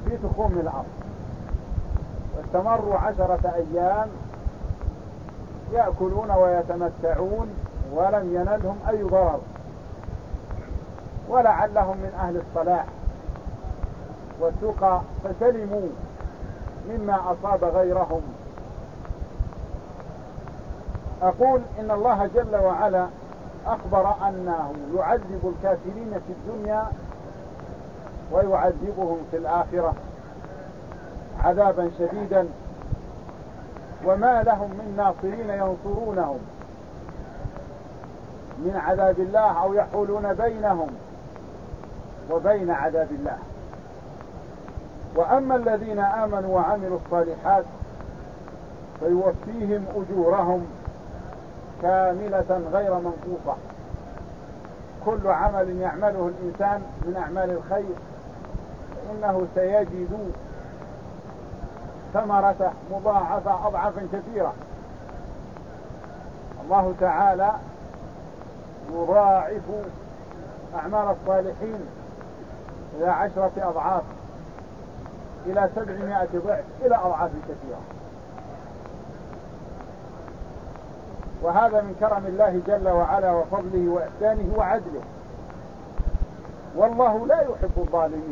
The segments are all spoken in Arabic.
في تخوم الأرض، واستمروا 10 أيام يأكلون ويتمتعون ولم ينلهم أي ضرر، ولعلهم من أهل الصلاح والتقى فسلموا مما أصاب غيرهم. أقول إن الله جل وعلا أخبر أنه يعذب الكافرين في الدنيا ويعذبهم في الآخرة عذابا شديدا، وما لهم من ناصرين ينصرونهم من عذاب الله أو يحولون بينهم وبين عذاب الله. وأما الذين آمنوا وعملوا الصالحات فيوفيهم أجورهم كاملة غير منقوصة. كل عمل يعمله الإنسان من أعمال الخير فإنه سيجد ثمرته مضاعفة أضعافا كثيرة. الله تعالى يضاعف أعمال الصالحين إلى 10 أضعاف، إلى 700 ضعف، إلى أضعاف كثيرة. وهذا من كرم الله جل وعلا وفضله وإحسانه وعدله، والله لا يحب الظالمين.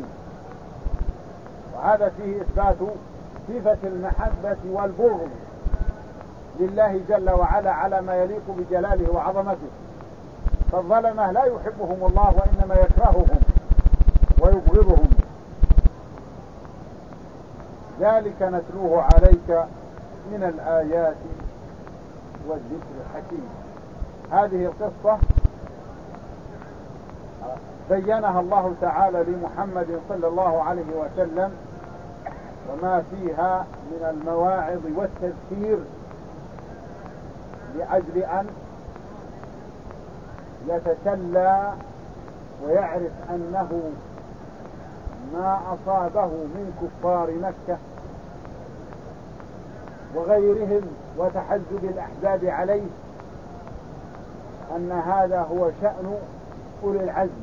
وهذا فيه إثبات صفة المحبة والبغض لله جل وعلا على ما يليق بجلاله وعظمته. فالظلمة لا يحبهم الله وإنما يكرههم ويبغضهم. ذلك نتلوه عليك من الآيات والذكر الحكيم. هذه القصة بينها الله تعالى لمحمد صلى الله عليه وسلم، وما فيها من المواعظ والتذكير لأجل أن يتسلى ويعرف أنه ما أصابه من كفار مكة وغيرهم وتحزب الأحزاب عليه أن هذا هو شأن أولي العزم،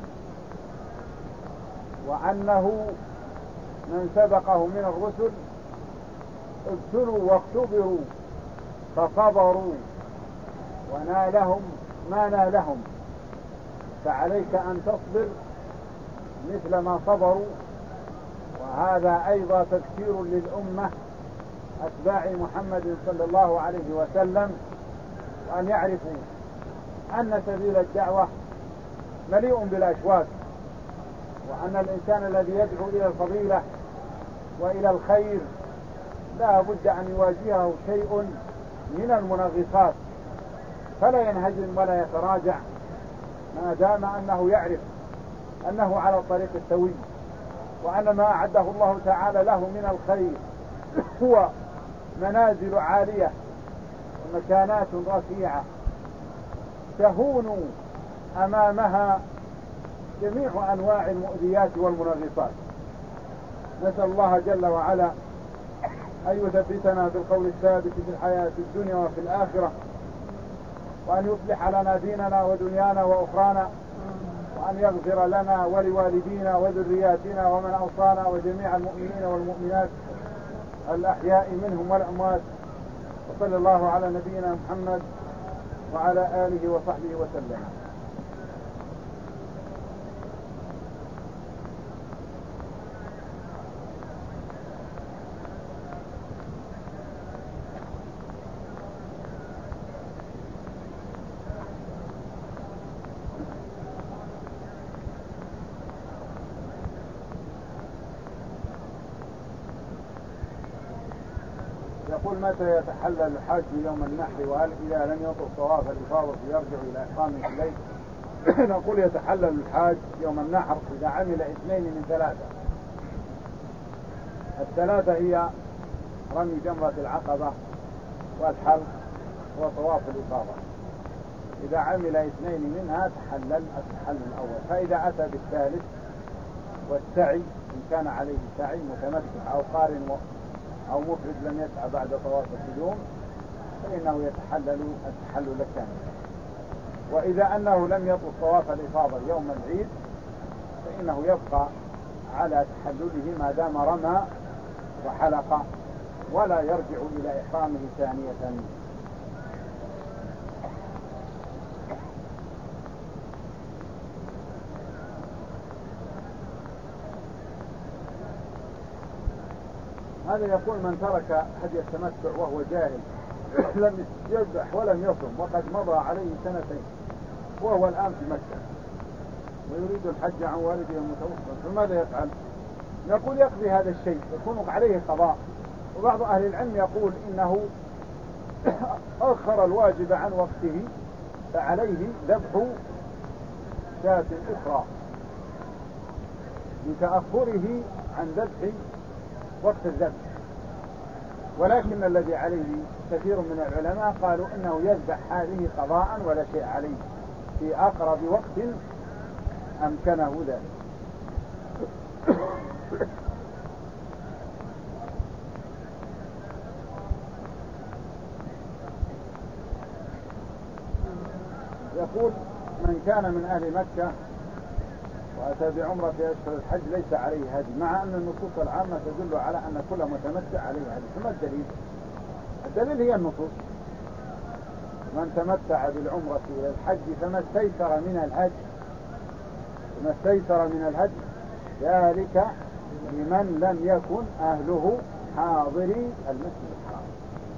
وأنه من سبقه من الرسل ابتلوا واختبروا فصبروا ونالهم ما نالهم، فعليك أن تصبر مثل ما صبروا. وهذا أيضا تذكير للأمة أتباع محمد صلى الله عليه وسلم، وأن يعرفوا أن سبيل الدعوة مليء بالأشواك، وأن الإنسان الذي يدعو إلى الفضيلة وإلى الخير لا بد أن يواجهه شيء من المنغصات، فلا ينهزم ولا يتراجع ما دام أنه يعرف أنه على الطريق السوي، وأن ما أعده الله تعالى له من الخير هو منازل عالية ومكانات رفيعة تهون أمامها جميع أنواع المؤذيات والمنغصات. نسأل الله جل وعلا أن يثبتنا بالقول الثابت في الحياة الدنيا وفي الآخرة، وأن يصلح لنا ديننا ودنيانا وأخرانا، وأن يغفر لنا ولوالدينا وذرياتنا ومن أوصانا وجميع المؤمنين والمؤمنات الأحياء منهم والأموات. وصلى الله على نبينا محمد وعلى آله وصحبه وسلم. يقول: متى يتحلل الحج يوم النحر؟ وهل إذا لم يطف طواف الإفاضة يرجع إلى إحرامه إليه؟ نقول: يتحلل الحاج يوم النحر إذا عمل 2 من 3. الثلاثة هي رمي جمرة العقبة والحلق وطواف الإفاضة. إذا عمل 2 منها تحلل التحلل الأول. فإذا أتى بالثالث والسعي إن كان عليه سعي متمتع أو قارن أو مفرد لم يسعى بعد طواف القدوم فإنه يتحلل التحلل الكامل. وإذا أنه لم يطف طواف الإفاضة يوم العيد فإنه يبقى على تحلله ما دام رمى وحلق، ولا يرجع إلى إحرامه ثانية. هذا يقول من ترك هدي التمتع وهو جاهل لم يذبح ولم يصم وقد مضى عليه سنتين وهو الآن في مكة ويريد الحج عن والده المتوفى، فماذا يفعل؟ نقول يقضي هذا الشيء، يكون عليه قضاء. وبعض أهل العلم يقول إنه أخر الواجب عن وقته فعليه ذبح شاة أخرى لتأخره عن ذبح وقت الذبح. ولكن الذي عليه كثير من العلماء قالوا إنه يذبح هذه قضاء ولا شيء عليه في أقرب وقت أمكنه ذلك. يقول من كان من أهل مكة وأتى بعمرة في أشهر الحج ليس عليه هدي، مع أن النصوص العامة تدل على أن كل متمتع عليه هدي. فما الدليل؟ الدليل هي النصوص: من تمتع بالعمرة إلى الحج فما استيسر من الهدي، فما استيسر من الهدي، ذلك لمن لم يكن أهله حاضري المسجد الحرام.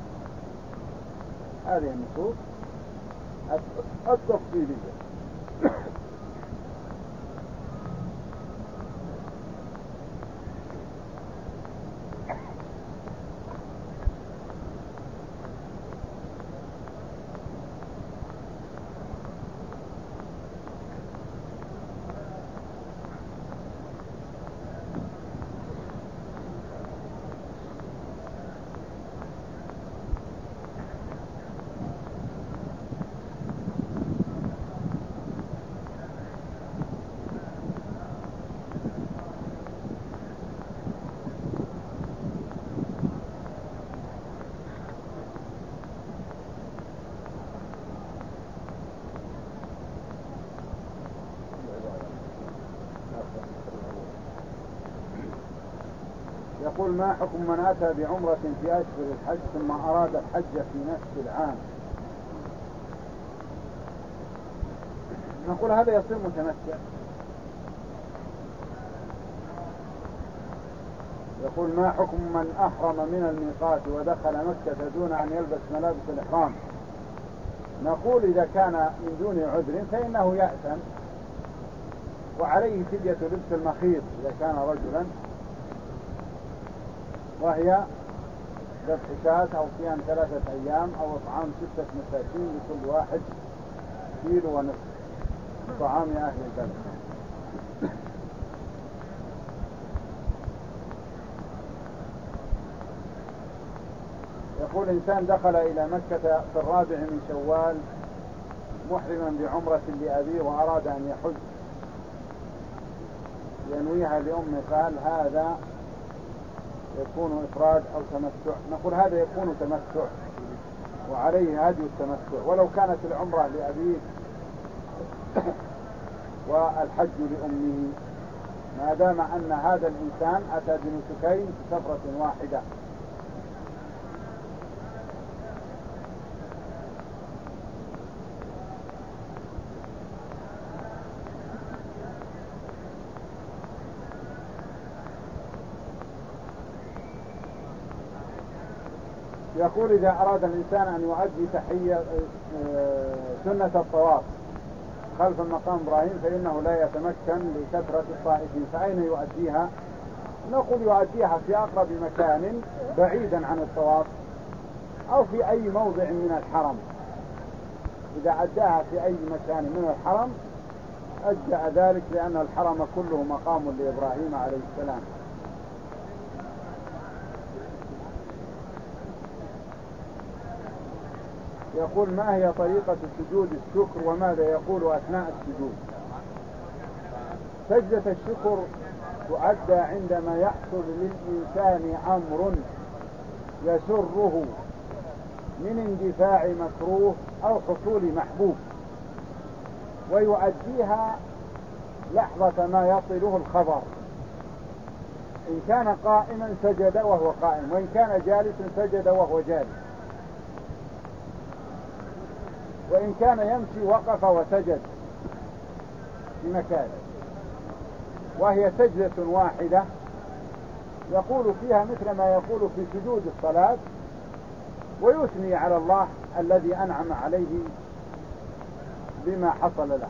هذه النصوص التفصيلية. يقول ما حكم من أتى بعمرة في أشهر الحج ثم أراد الحج في نفس العام؟ نقول هذا يصير متمتع. يقول ما حكم من أحرم من الميقات ودخل مكة دون أن يلبس ملابس الإحرام؟ نقول إذا كان من دون عذر فإنه يأثم وعليه فدية لبس المخيط إذا كان رجلا، وهي ذبح شاة أو صيام 3 أيام أو إطعام 6 مساكين لكل واحد كيلو ونصف طعام أهل البلد. يقول إنسان دخل إلى مكة في 4 من شوال محرما بعمرة لأبيه وأراد أن يحج ينويها لأمه، قال هذا يكون إفراد أو تمتع؟ نقول هذا يكون تمتع وعليه هدي التمتع، ولو كانت العمرة لأبيه والحج لأمه، ما دام أن هذا الإنسان أتى بنسكين في سفرة واحدة. يقول إذا أراد الإنسان أن يؤدي تحية سنة الطواف خلف المقام إبراهيم فإنه لا يتمكن لكثرة الطائفين، فأين يؤديها؟ نقول يؤديها في أقرب مكان بعيدا عن الطواف أو في أي موضع من الحرم. إذا أداها في أي مكان من الحرم أجزأ ذلك، لأن الحرم كله مقام لإبراهيم عليه السلام. يقول ما هي طريقة سجود الشكر وماذا يقول أثناء السجود؟ سجدة الشكر تؤدى عندما يحصل للإنسان أمر يسره من اندفاع مكروه أو حصول محبوب، ويؤديها لحظة ما يصله الخبر، إن كان قائما سجد وهو قائم، وإن كان جالسا سجد وهو جالس، وإن كان يمشي وقف وسجد في مكانه، وهي سجدة واحدة يقول فيها مثل ما يقول في سجود الصلاة، ويثني على الله الذي أنعم عليه بما حصل له،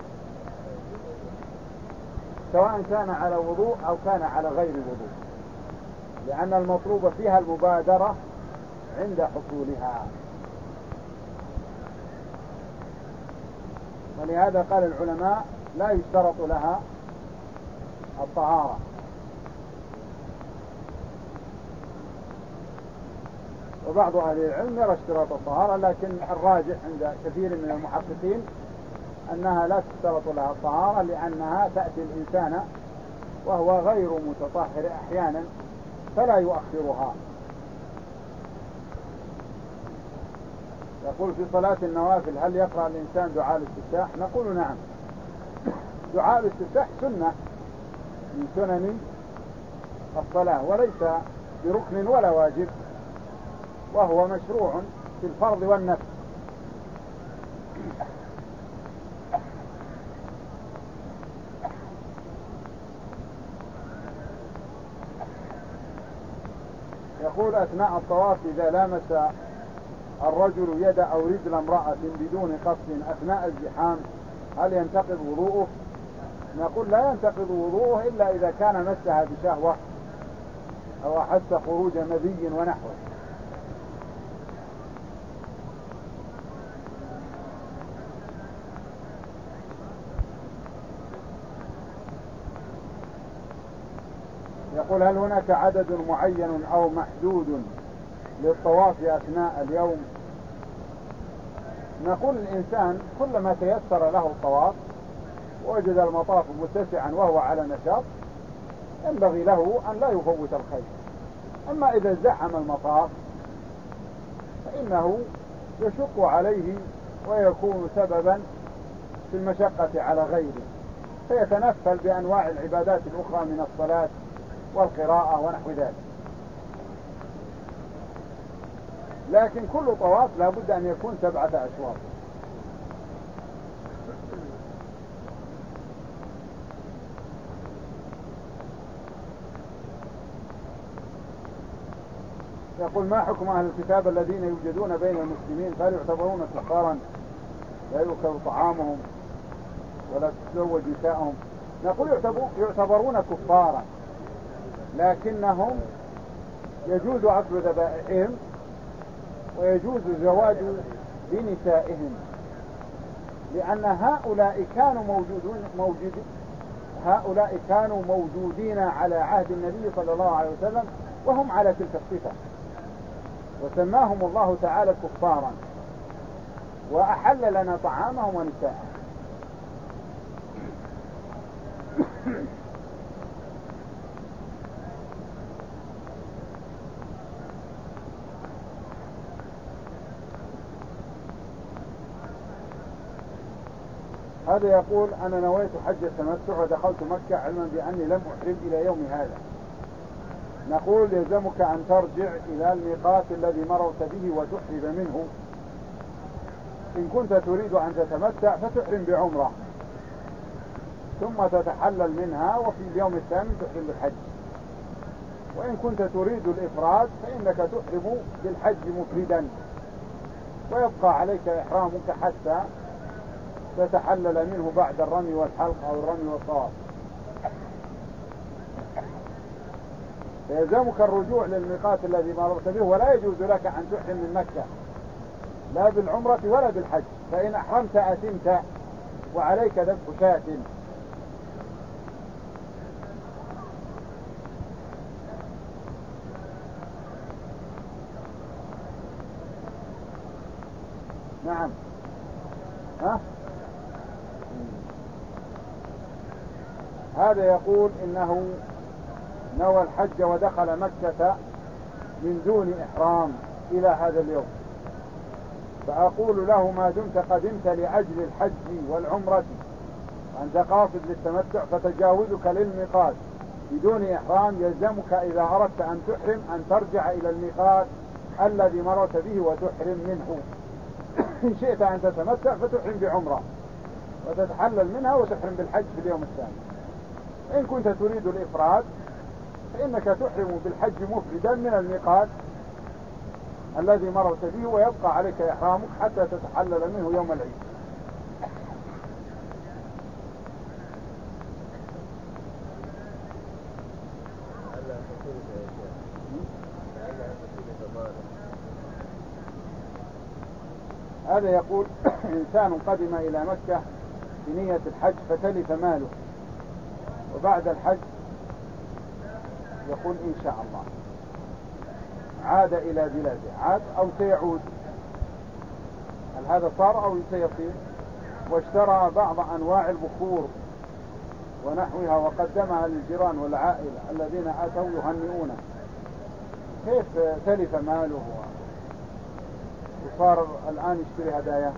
سواء كان على وضوء أو كان على غير وضوء، لأن المطلوب فيها المبادرة عند حصولها. ولهذا قال العلماء لا يشترط لها الطهارة، وبعض أهل العلم يرى اشتراط الطهارة، لكن الراجح عند كثير من المحققين أنها لا تشترط لها الطهارة، لأنها تأتي الإنسان وهو غير متطهر أحيانا فلا يؤخرها. يقول في صلاة النوافل هل يقرأ الإنسان دعاء الاستفتاح؟ نقول نعم، دعاء الاستفتاح سنة من سنن الصلاة، وليس بركن ولا واجب، وهو مشروع في الفرض والنفل. يقول أثناء الطواف إذا لامس الرجل يد أو رجل امرأة بدون قصد أثناء الزحام هل ينتقض وضوءه؟ نقول لا ينتقض وضوءه إلا إذا كان مسها بشهوة أو أحس خروج مذي ونحوه. يقول هل هناك عدد معين أو محدود للطواف أثناء اليوم؟ نقول الإنسان كلما تيسر له الطواف ووجد المطاف متسعا وهو على نشاط ينبغي له أن لا يفوت الخير. أما إذا زحم المطاف فإنه يشق عليه ويكون سببا في المشقة على غيره، فيتنفل بأنواع العبادات الأخرى من الصلاة والقراءة ونحو ذلك. لكن كل طواف لا بد أن يكون 7 أشواط. يقول ما حكم أهل الكتاب الذين يوجدون بين المسلمين، فهل يعتبرون كفارا لا يؤكل طعامهم ولا تتزوج نساءهم؟ نقول يعتبرون كفارا، لكنهم يجوز أكل ذبائحهم ويجوز الزواج بنسائهم، لأن هؤلاء كانوا موجودين على عهد النبي صلى الله عليه وسلم وهم على تلك الصفة، وسماهم الله تعالى كفارا وأحل لنا طعامهم ونساءهم. هذا يقول أنا نويت حج التمتع ودخلت مكة علما بأني لم أحرم إلى يوم هذا. نقول يلزمك أن ترجع إلى الميقات الذي مررت به وتحرم منه. إن كنت تريد أن تتمتع فتحرم بعمرة ثم تتحلل منها، وفي اليوم الثامن تحرم بالحج. وإن كنت تريد الإفراد فإنك تحرم بالحج مفردا، ويبقى عليك إحرامك حتى تتحلل منه بعد الرمي والحلق أو الرمي والطواف. فيلزمك الرجوع للميقات الذي مررت به، ولا يجوز لك أن تحرم من مكة لا بالعمرة ولا بالحج، فإن أحرمت أثمت وعليك ذبح شاة. نعم. هذا يقول إنه نوى الحج ودخل مكة من دون إحرام إلى هذا اليوم، فأقول له ما دمت قدمت لأجل الحج والعمرة أنت قاصد للتمتع، فتجاوزك للميقات بدون إحرام يلزمك إذا أردت أن تحرم أن ترجع إلى الميقات الذي مررت به وتحرم منه. إن شئت أن تتمتع فتحرم بعمرة وتتحلل منها وتحرم بالحج في اليوم الثاني. إن كنت تريد الإفراد فإنك تحرم بالحج مفردا من الميقات الذي مررت به، ويبقى عليك إحرامك حتى تتحلل منه يوم العيد. هذا يقول إنسان قدم إلى مكة بنية الحج فتلف ماله، وبعد الحج يقول إن شاء الله عاد إلى بلاده، عاد أو سيعود، هل هذا صار أو سيصير؟ واشترى بعض أنواع البخور ونحوها وقدمها للجيران والعائلة الذين أتوا يهنئونه، كيف تلف ماله وصار الآن يشتري هدايا؟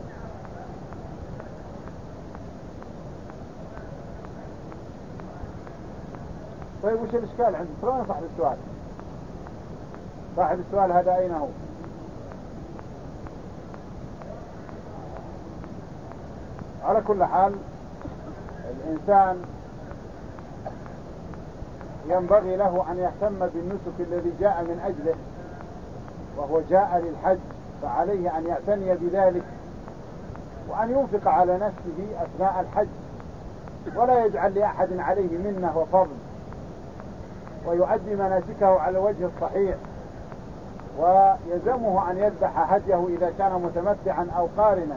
طيب وش الإشكال عندك؟ شلون صاحب السؤال؟ صاحب السؤال هذا أين هو؟ على كل حال الإنسان ينبغي له أن يهتم بالنسك الذي جاء من أجله، وهو جاء للحج، فعليه أن يعتني بذلك وأن ينفق على نفسه أثناء الحج، ولا يجعل لأحد عليه منة وفضل، ويؤدي مناسكه على الوجه الصحيح، ويلزمه أن يذبح هديه إذا كان متمتعا أو قارنا،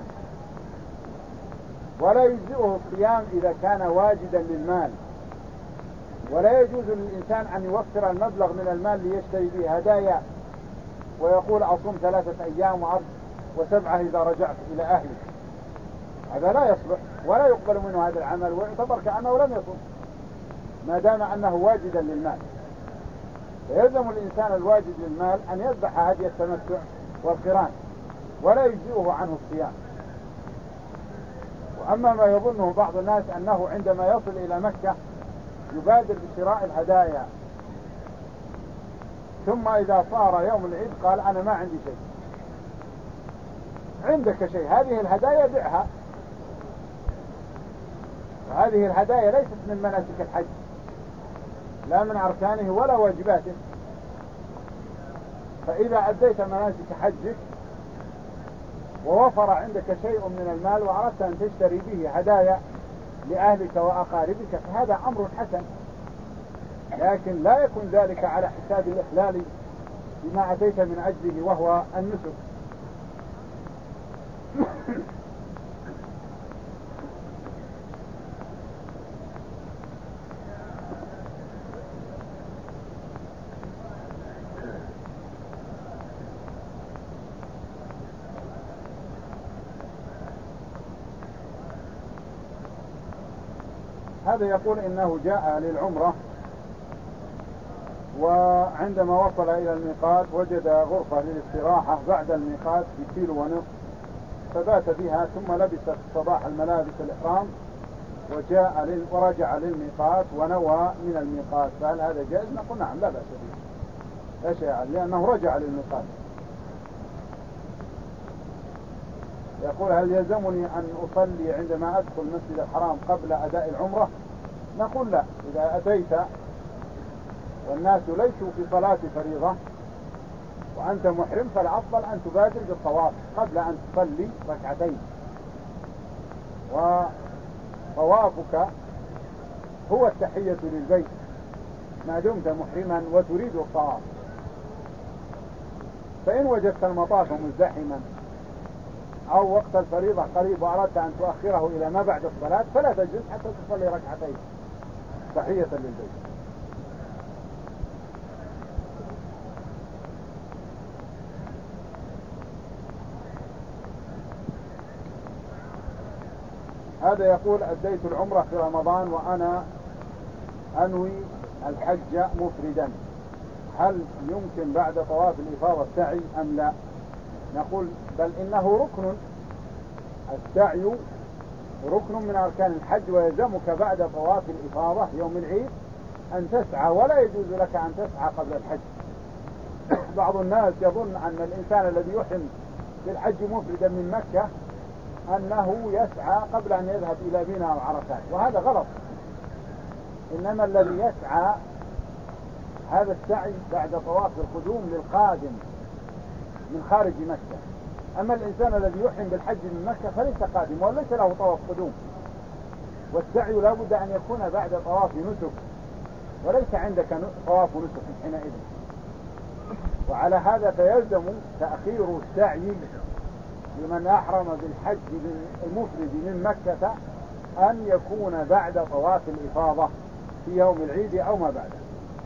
ولا يجزئه الصيام إذا كان واجدا للمال، ولا يجوز للإنسان أن يوفر المبلغ من المال ليشتري به هدايا ويقول أصوم 3 أيام و7 إذا رجعت إلى أهلي. هذا لا يصلح ولا يقبل منه هذا العمل، ويعتبر كأنه لم يصوم ما دام أنه واجدا للمال. فيلزم الإنسان الواجد للمال أن يذبح هدي التمتع والقران، ولا يجزئه عنه الصيام. وأما ما يظنه بعض الناس أنه عندما يصل إلى مكة يبادر بشراء الهدايا، ثم إذا صار يوم العيد قال أنا ما عندي شيء. عندك شيء، هذه الهدايا بيعها، وهذه الهدايا ليست من مناسك الحج، لا من أركانه ولا واجباته. فإذا أديت مناسك حجك ووفر عندك شيء من المال وأردت أن تشتري به هدايا لأهلك وأقاربك فهذا أمر حسن، لكن لا يكون ذلك على حساب الإخلال بما أتيت من أجله وهو النسك. هذا يقول إنه جاء للعمرة، وعندما وصل إلى الميقات وجد غرفة للاستراحة بعد الميقات ب1.5 كيلو، فبات بها ثم لبس في الصباح الملابس الإحرام ورجع للميقات ونوى من الميقات، فهل هذا جائز؟ نقول نعم لا بأس به، لا شيء عليه لأنه رجع للميقات. يقول هل يلزمني أن أصلي عندما أدخل المسجد الحرام قبل أداء العمرة؟ نقول لا، إذا أتيت والناس ليسوا في صلاة فريضة وأنت محرم فالأفضل أن تبادر بالطواف قبل أن تصلي ركعتين، وطوافك هو التحية للبيت ما دمت محرما وتريد الطواف. فإن وجدت المطاف مزدحما أو وقت الفريضة قريب وأردت أن تؤخره إلى ما بعد الصلاة فلا تجلس حتى تصلي ركعتين تحية للبيت. هذا يقول أديت العمرة في رمضان وأنا أنوي الحج مفردا، هل يمكن بعد طواف الإفاضة السعي أم لا؟ نقول بل إنه ركن، السعي ركن من أركان الحج، ويلزمك بعد طواف الإفاضة يوم العيد أن تسعى، ولا يجوز لك أن تسعى قبل الحج. بعض الناس يظن أن الإنسان الذي يحرم بالحج مفردا من مكة أنه يسعى قبل أن يذهب إلى منى أو عرفات، وهذا غلط. إنما الذي يسعى هذا السعي بعد طواف القدوم للقادم من خارج مكة. أما الإنسان الذي يحرم بالحج من مكة فليس قادم وليس له طواف قدوم، والسعي لا بد أن يكون بعد طواف نسك، وليس عندك طواف نسك حينئذ. وعلى هذا فيلزم تأخير السعي لمن أحرم بالحج المفرد من مكة أن يكون بعد طواف الإفاضة في يوم العيد أو ما بعده.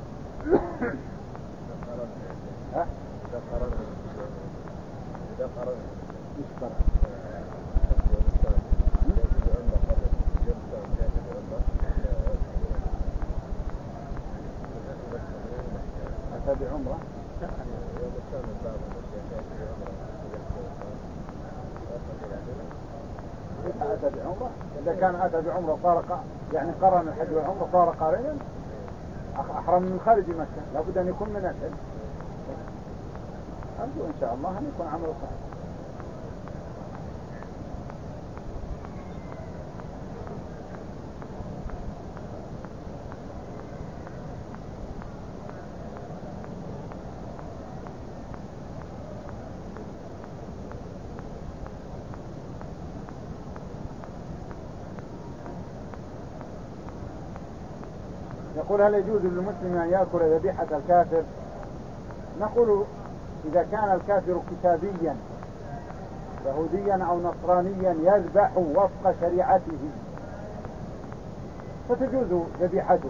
أتى بعمرة أتى بعمرة. إذا كان أتى بعمرة صار يعني قرن الحج والعمرة صار قارنا، أحرم من خارج مكة، لابد أن يكون من الحج. أرجو إن شاء الله أن يكون عمله صحيح. يقول: هل يجوز للمسلم أن يأكل ذبيحة الكافر؟ نقول: إذا كان الكافر كتابيا يهوديا أو نصرانيا يذبح وفق شريعته فتجوز ذبيحته.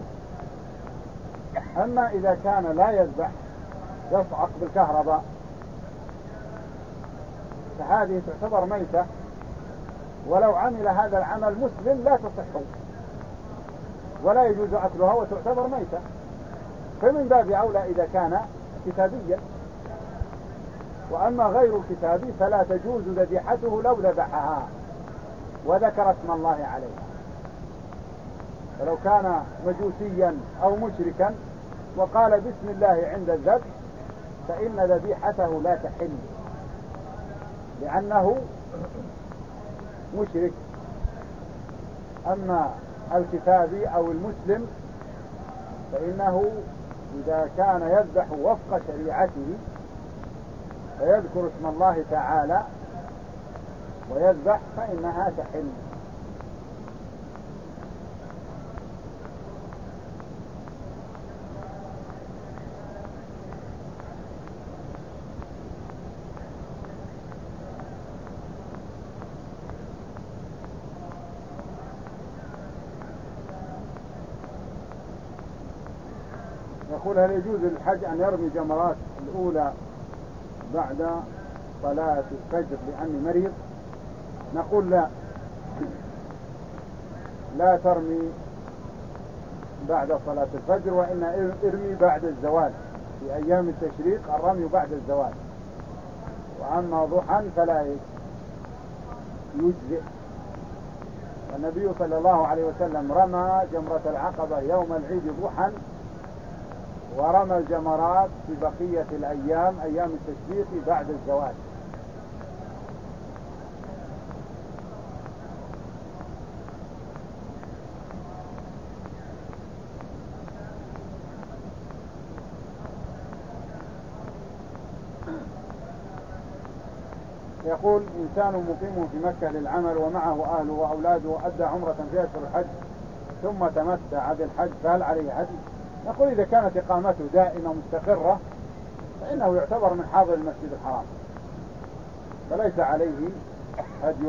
أما إذا كان لا يذبح يصعق بالكهرباء فهذه تعتبر ميتة، ولو عمل هذا العمل مسلم لا تصح ولا يجوز أكلها وتعتبر ميتة. فمن باب أولى إذا كان كتابيا. وأما غير الكتابي فلا تجوز ذبيحته لو ذبحها وذكر اسم الله عليها. فلو كان مجوسيا أو مشركا وقال بسم الله عند الذبح فإن ذبيحته لا تحل، لأنه مشرك. أما الكتابي أو المسلم فإنه إذا كان يذبح وفق شريعته فيذكر اسم الله تعالى ويذبح فإنها تحل. يقول: هل يجوز للحج أن يرمي جمرات الأولى بعد صلاة الفجر لأني مريض؟ نقول: لا ترمي بعد صلاة الفجر، وإن ارمي بعد الزوال. في أيام التشريق الرمي بعد الزوال، وأما ضحى فلا يجزئ. النبي صلى الله عليه وسلم رمى جمرة العقبة يوم العيد ضحى، ورمى الجمرات في بقية الأيام أيام التشريق بعد الزوال. يقول: إنسان مقيم في مكة للعمل ومعه أهله وأولاده وأدى عمرة في أشهر الحج ثم تمتع بالحج فهل عليه هدي؟ نقول: إذا كانت إقامته دائمة مستقرة فإنه يعتبر من حاضر المسجد الحرام فليس عليه هدي.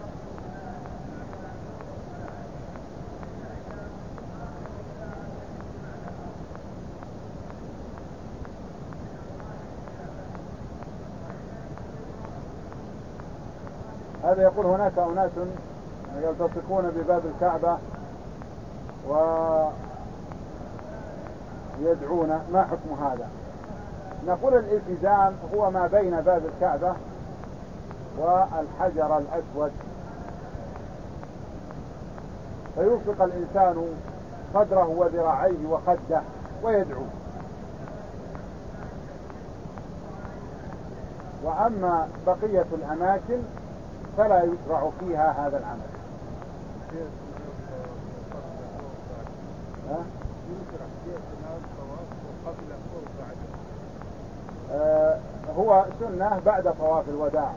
هذا يقول: هناك أناس يلتصقون بباب الكعبة ويدعون، ما حكم هذا؟ نقول: الالتزام هو ما بين باب الكعبة والحجر الأسود، فيلصق الإنسان صدره وذراعيه وخده ويدعو. وأما بقية الأماكن فلا يشرع فيها هذا العمل. هو سنة بعد طواف الوداع،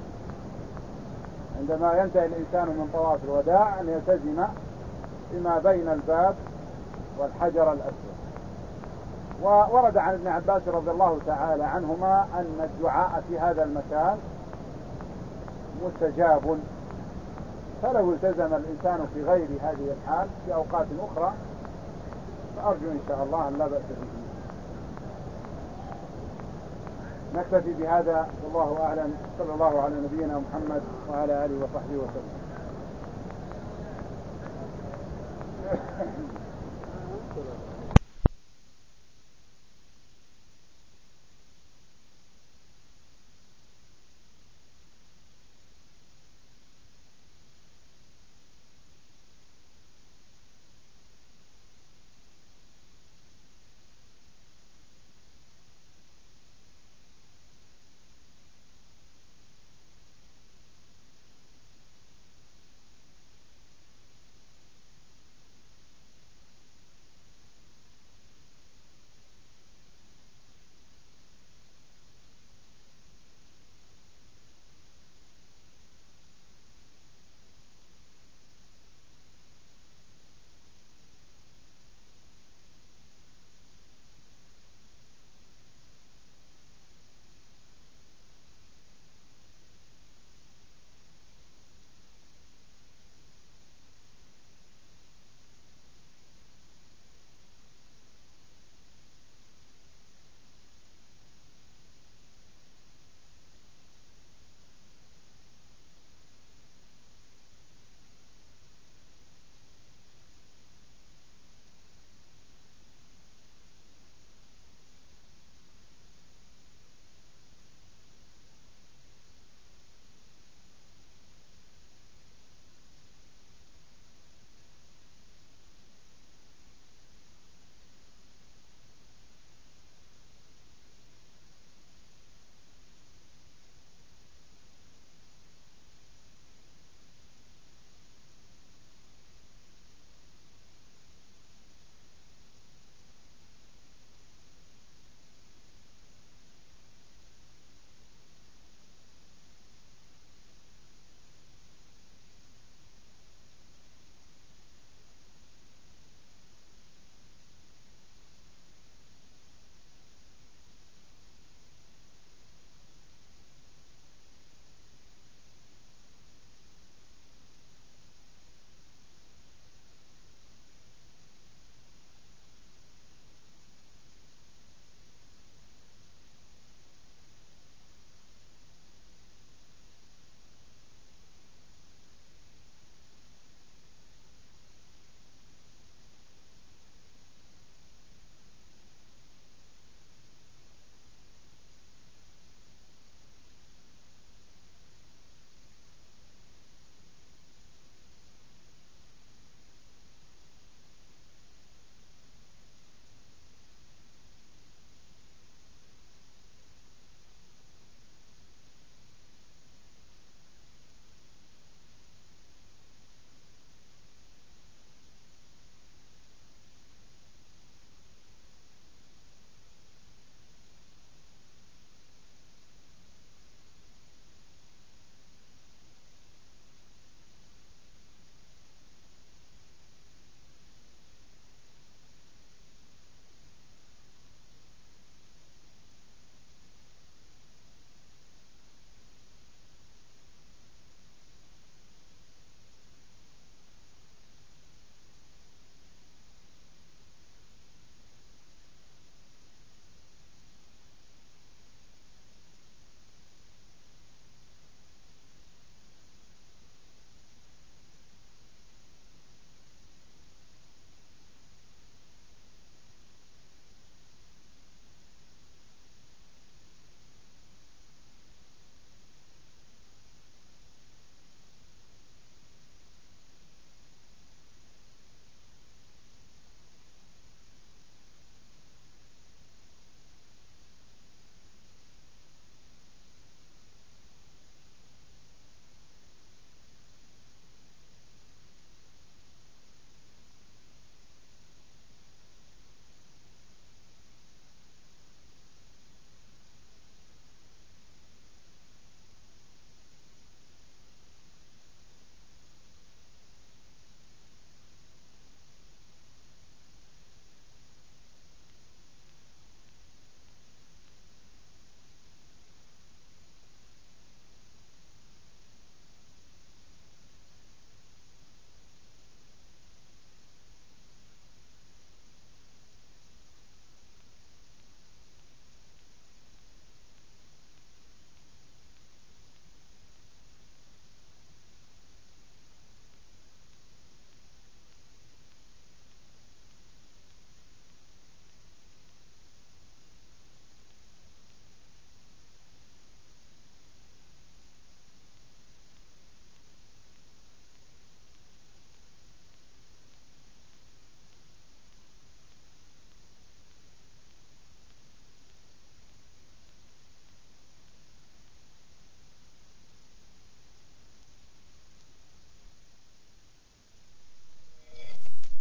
عندما ينتهي الإنسان من طواف الوداع أن يلتزم بما بين الباب والحجر الأسود. وورد عن ابن عباس رضي الله تعالى عنهما أن الدعاء في هذا المكان مستجاب، فلو التزم الإنسان في غير هذه الحال في أوقات أخرى فأرجو إن شاء الله أن لا بأس به. نكتفي بهذا والله أعلم. صلى الله على نبينا محمد وعلى آله وصحبه وسلم.